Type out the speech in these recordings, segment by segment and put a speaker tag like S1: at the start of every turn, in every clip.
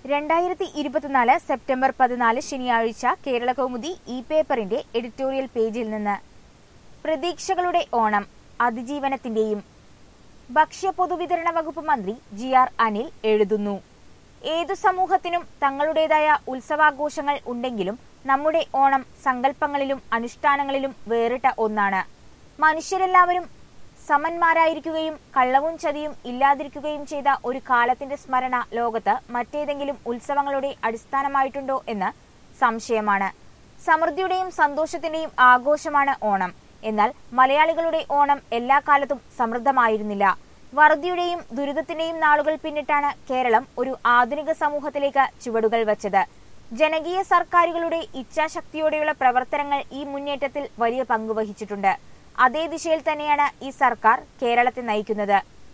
S1: 2024 September 14 ശനിയാഴ്ച കേരള കൗമുദി പേപ്പറിന്റെ editorial പേജിൽ നിന്ന് പ്രതീക്ഷകളുടെ ഓണം അതിജീവനത്തിന്റെയും ഭക്ഷ്യ പൊതുവിതരണ വകുപ്പ് മന്ത്രി GR അനിൽ എഴുതുന്നു. ഏതു സമൂഹത്തിനും തങ്ങളുടേതായ ഉത്സവാഘോഷങ്ങൾ ഉണ്ടെങ്കിലും നമ്മുടെ ഓണം സങ്കല്പങ്ങളിലും അനുഷ്ഠാനങ്ങളിലും വേറിട്ട ഒന്നാണ്. മനുഷ്യരെല്ലാവരും സമന്മാരായിരിക്കുകയും കള്ളവും ചതിയും ഇല്ലാതിരിക്കുകയും ചെയ്ത ഒരു കാലത്തിന്റെ സ്മരണ ലോകത്ത് മറ്റേതെങ്കിലും ഉത്സവങ്ങളുടെ അടിസ്ഥാനമായിട്ടുണ്ടോ എന്ന് സംശയമാണ്. സമൃദ്ധിയുടെയും സന്തോഷത്തിന്റെയും ആഘോഷമാണ് ഓണം. എന്നാൽ മലയാളികളുടെ ഓണം എല്ലാ കാലത്തും സമൃദ്ധമായിരുന്നില്ല. വറുതിയുടെയും ദുരിതത്തിന്റെയും നാളുകൾ പിന്നിട്ടാണ് കേരളം ഒരു ആധുനിക സമൂഹത്തിലേക്ക് ചുവടുകൾ വച്ചത്. ജനകീയ സർക്കാരുകളുടെ ഇച്ഛാശക്തിയോടെയുള്ള പ്രവർത്തനങ്ങൾ ഈ മുന്നേറ്റത്തിൽ വലിയ പങ്കുവഹിച്ചിട്ടുണ്ട്. അതേ ദിശയിൽ തന്നെയാണ് ഈ സർക്കാർ കേരളത്തെ നയിക്കുന്നത്.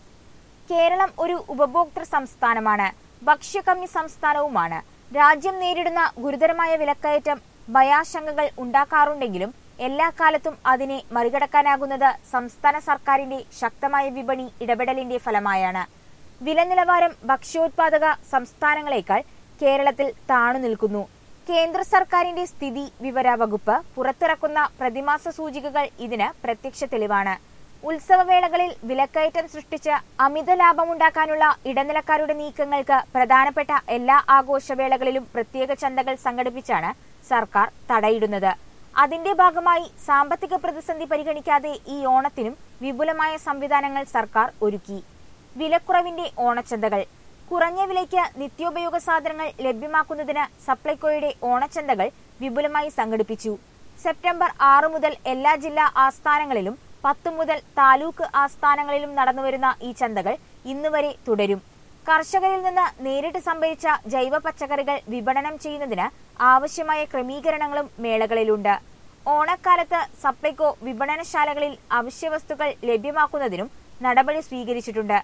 S1: കേരളം ഒരു ഉപഭോക്തൃ സംസ്ഥാനമാണ്, ഭക്ഷ്യകമ്മി സംസ്ഥാനവുമാണ്. രാജ്യം നേരിടുന്ന ഗുരുതരമായ വിലക്കയറ്റം ഭയാശങ്കകൾ ഉണ്ടാക്കാറുണ്ടെങ്കിലും എല്ലാ കാലത്തും അതിനെ മറികടക്കാനാകുന്നത് സംസ്ഥാന സർക്കാരിന്റെ ശക്തമായ വിപണി ഇടപെടലിന്റെ ഫലമായാണ്. വില നിലവാരം ഭക്ഷ്യോത്പാദക സംസ്ഥാനങ്ങളെക്കാൾ കേരളത്തിൽ താണു നിൽക്കുന്നു. കേന്ദ്ര സർക്കാരിന്റെ സ്ഥിതി വിവര വകുപ്പ് പുറത്തിറക്കുന്ന പ്രതിമാസ സൂചികകൾ ഇതിന് പ്രത്യക്ഷ തെളിവാണ്. ഉത്സവവേളകളിൽ വിലക്കയറ്റം സൃഷ്ടിച്ച് അമിത ലാഭമുണ്ടാക്കാനുള്ള ഇടനിലക്കാരുടെ നീക്കങ്ങൾക്ക് പ്രധാനപ്പെട്ട എല്ലാ ആഘോഷവേളകളിലും പ്രത്യേക ചന്തകൾ സംഘടിപ്പിച്ചാണ് സർക്കാർ തടയിടുന്നത്. അതിന്റെ ഭാഗമായി സാമ്പത്തിക പ്രതിസന്ധി പരിഗണിക്കാതെ ഈ ഓണത്തിനും വിപുലമായ സംവിധാനങ്ങൾ സർക്കാർ ഒരുക്കി. വിലക്കുറവിന്റെ ഓണച്ചന്തകൾ. കുറഞ്ഞ വിലയ്ക്ക് നിത്യോപയോഗ സാധനങ്ങൾ ലഭ്യമാക്കുന്നതിന് സപ്ലൈകോയുടെ ഓണച്ചന്തകൾ വിപുലമായി സംഘടിപ്പിച്ചു. സെപ്റ്റംബർ 6 മുതൽ എല്ലാ ജില്ലാ ആസ്ഥാനങ്ങളിലും 10 മുതൽ താലൂക്ക് ആസ്ഥാനങ്ങളിലും നടന്നുവരുന്ന ഈ ചന്തകൾ ഇന്നുവരെ തുടരും. കർഷകരിൽ നിന്ന് നേരിട്ട് സംഭരിച്ച ജൈവ പച്ചക്കറികൾ വിപണനം ചെയ്യുന്നതിന് ആവശ്യമായ ക്രമീകരണങ്ങളും മേളകളിലുണ്ട്. ഓണക്കാലത്ത് സപ്ലൈകോ വിപണനശാലകളിൽ അവശ്യവസ്തുക്കൾ ലഭ്യമാക്കുന്നതിനും നടപടി സ്വീകരിച്ചിട്ടുണ്ട്.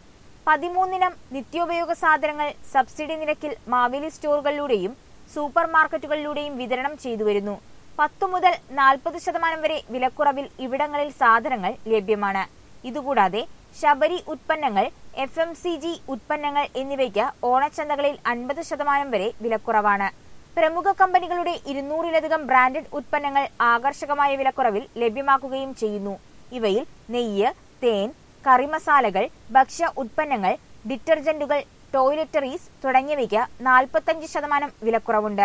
S1: 13 നിത്യോപയോഗ സാധനങ്ങൾ സബ്സിഡി നിരക്കിൽ മാവേലി സ്റ്റോറുകളിലൂടെയും സൂപ്പർ മാർക്കറ്റുകളിലൂടെയും വിതരണം ചെയ്തുവരുന്നു. 10 മുതൽ 40% വരെ വിലക്കുറവിൽ ഇവിടങ്ങളിൽ സാധനങ്ങൾ ലഭ്യമാണ്. ഇതുകൂടാതെ ശബരി ഉത്പന്നങ്ങൾ, FMCG ഉത്പന്നങ്ങൾ എന്നിവയ്ക്ക് ഓണച്ചന്തകളിൽ 50% വരെ വിലക്കുറവാണ്. പ്രമുഖ കമ്പനികളുടെ 200-ലധികം ബ്രാൻഡഡ് ഉത്പന്നങ്ങൾ ആകർഷകമായ വിലക്കുറവിൽ ലഭ്യമാക്കുകയും ചെയ്യുന്നു. ഇവയിൽ നെയ്യ്, തേൻ, കറി മസാലകൾ, ഭക്ഷ്യ ഉത്പന്നങ്ങൾ, ഡിറ്റർജന്റുകൾ, ടോയ്ലറ്ററീസ് തുടങ്ങിയവയ്ക്ക് 45% വിലക്കുറവുണ്ട്.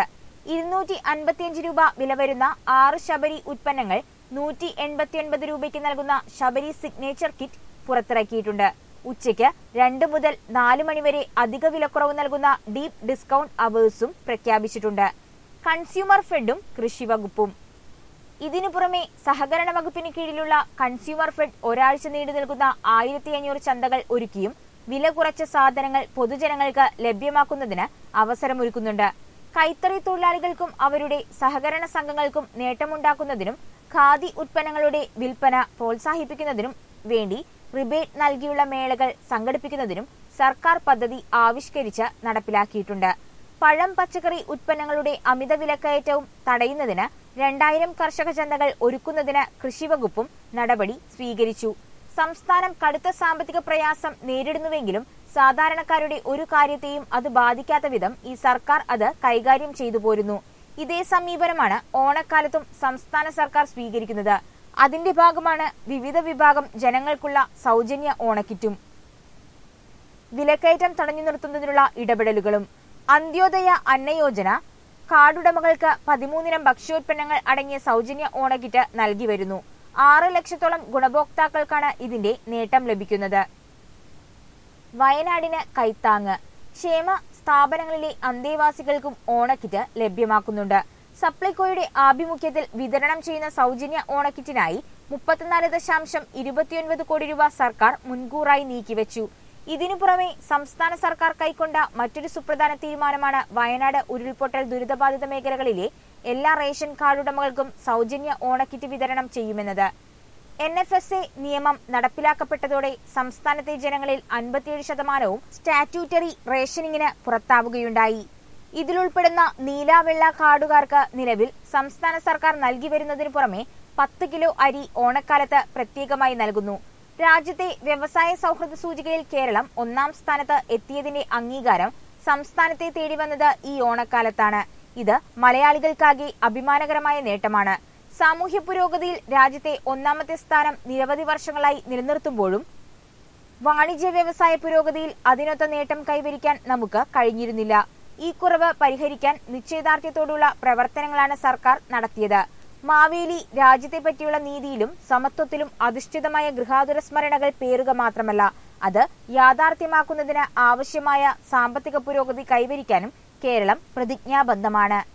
S1: 255 രൂപ വില വരുന്ന 6 ശബരി ഉത്പന്നങ്ങൾ 189 രൂപയ്ക്ക് നൽകുന്ന ശബരി സിഗ്നേച്ചർ കിറ്റ് പുറത്തിറക്കിയിട്ടുണ്ട്. ഉച്ചയ്ക്ക് 2 മുതൽ 4 മണിവരെ അധിക വിലക്കുറവ് നൽകുന്ന ഡീപ് ഡിസ്കൗണ്ട് അവേഴ്സും പ്രഖ്യാപിച്ചിട്ടുണ്ട്. കൺസ്യൂമർ ഫെഡും കൃഷി വകുപ്പും. ഇതിനു പുറമെ സഹകരണ വകുപ്പിന് കീഴിലുള്ള കൺസ്യൂമർ ഫെഡ് ഒരാഴ്ച നീണ്ടു നിൽക്കുന്ന 1500 ചന്തകൾ ഒരുക്കിയും വില കുറച്ച സാധനങ്ങൾ പൊതുജനങ്ങൾക്ക് ലഭ്യമാക്കുന്നതിന് അവസരമൊരുക്കുന്നുണ്ട്. കൈത്തറി തൊഴിലാളികൾക്കും അവരുടെ സഹകരണ സംഘങ്ങൾക്കും നേട്ടമുണ്ടാക്കുന്നതിനും ഖാദി ഉത്പന്നങ്ങളുടെ വിൽപ്പന പ്രോത്സാഹിപ്പിക്കുന്നതിനും വേണ്ടി റിബേറ്റ് നൽകിയുള്ള മേളകൾ സംഘടിപ്പിക്കുന്നതിനും സർക്കാർ പദ്ധതി ആവിഷ്കരിച്ച് നടപ്പിലാക്കിയിട്ടുണ്ട്. പഴം പച്ചക്കറി ഉത്പന്നങ്ങളുടെ അമിത വിലക്കയറ്റവും തടയുന്നതിന് 2000 കർഷക ചന്തകൾ ഒരുക്കുന്നതിന് കൃഷിവകുപ്പും നടപടി സ്വീകരിച്ചു. സംസ്ഥാനം കടുത്ത സാമ്പത്തിക പ്രയാസം നേരിടുന്നുവെങ്കിലും സാധാരണക്കാരുടെ ഒരു കാര്യത്തെയും അത് ബാധിക്കാത്ത വിധം ഈ സർക്കാർ അത് കൈകാര്യം ചെയ്തു പോരുന്നു. ഇതേ സമീപനമാണ് ഓണക്കാലത്തും സംസ്ഥാന സർക്കാർ സ്വീകരിക്കുന്നത്. അതിന്റെ ഭാഗമാണ് വിവിധ വിഭാഗം ജനങ്ങൾക്കുള്ള സൗജന്യ ഓണക്കിറ്റും. വിലക്കയറ്റം തടഞ്ഞു നിർത്തുന്നതിനുള്ള ഇടപെടലുകളും. അന്ത്യോദയ അന്നയോജന കാർഡുടമകൾക്ക് 13 ഭക്ഷ്യോത്പന്നങ്ങൾ അടങ്ങിയ സൗജന്യ ഓണക്കിറ്റ് നൽകി വരുന്നു. 6 ലക്ഷത്തോളം ഗുണഭോക്താക്കൾക്കാണ് ഇതിന്റെ നേട്ടം ലഭിക്കുന്നത്. വയനാടിന് കൈത്താങ്ങ്. ക്ഷേമ സ്ഥാപനങ്ങളിലെ അന്തേവാസികൾക്കും ഓണക്കിറ്റ് ലഭ്യമാക്കുന്നുണ്ട്. സപ്ലൈകോയുടെ ആഭിമുഖ്യത്തിൽ വിതരണം ചെയ്യുന്ന സൗജന്യ ഓണക്കിറ്റിനായി 34.29 കോടി രൂപ സർക്കാർ മുൻകൂറായി നീക്കിവെച്ചു. ഇതിനു പുറമെ സംസ്ഥാന സർക്കാർ കൈക്കൊണ്ട മറ്റൊരു സുപ്രധാന തീരുമാനമാണ് വയനാട് ഉരുൾപൊട്ടൽ ദുരിതബാധിത മേഖലകളിലെ എല്ലാ റേഷൻ കാർഡുടമകൾക്കും സൗജന്യ ഓണക്കിറ്റ് വിതരണം ചെയ്യുമെന്നത്. NFSA നിയമം നടപ്പിലാക്കപ്പെട്ടതോടെ സംസ്ഥാനത്തെ ജനങ്ങളിൽ 57% സ്റ്റാറ്റ്യൂട്ടറി റേഷനിങ്ങിന് പുറത്താവുകയുണ്ടായി. ഇതിലുൾപ്പെടുന്ന നീല വെള്ള കാർഡുകാർക്ക് നിലവിൽ സംസ്ഥാന സർക്കാർ നൽകി വരുന്നതിനു പുറമെ 10 കിലോ അരി ഓണക്കാലത്ത് പ്രത്യേകമായി നൽകുന്നു. രാജ്യത്തെ വ്യവസായ സൗഹൃദ സൂചികയിൽ കേരളം 1ാം സ്ഥാനത്ത് എത്തിയതിന്റെ അംഗീകാരം സംസ്ഥാനത്തെ തേടി വന്നത് ഈ ഓണക്കാലത്താണ്. ഇത് മലയാളികൾക്കാകെ അഭിമാനകരമായ നേട്ടമാണ്. സാമൂഹ്യ പുരോഗതിയിൽ രാജ്യത്തെ ഒന്നാമത്തെ സ്ഥാനം നിരവധി വർഷങ്ങളായി നിലനിർത്തുമ്പോഴും വാണിജ്യ വ്യവസായ പുരോഗതിയിൽ അതിനൊത്ത നേട്ടം കൈവരിക്കാൻ നമുക്ക് കഴിഞ്ഞിരുന്നില്ല. ഈ കുറവ് പരിഹരിക്കാൻ നിശ്ചയദാർഢ്യത്തോടുള്ള പ്രവർത്തനങ്ങളാണ് സർക്കാർ നടത്തിയത്. മാവേലി രാജ്യത്തെപ്പറ്റിയുള്ള നീതിയിലും സമത്വത്തിലും അധിഷ്ഠിതമായ ഗൃഹാതുര സ്മരണകൾ പേറുക മാത്രമല്ല, അത് യാഥാർത്ഥ്യമാക്കുന്നതിന് ആവശ്യമായ സാമ്പത്തിക പുരോഗതി കൈവരിക്കാനും കേരളം പ്രതിജ്ഞാബദ്ധമാണ്.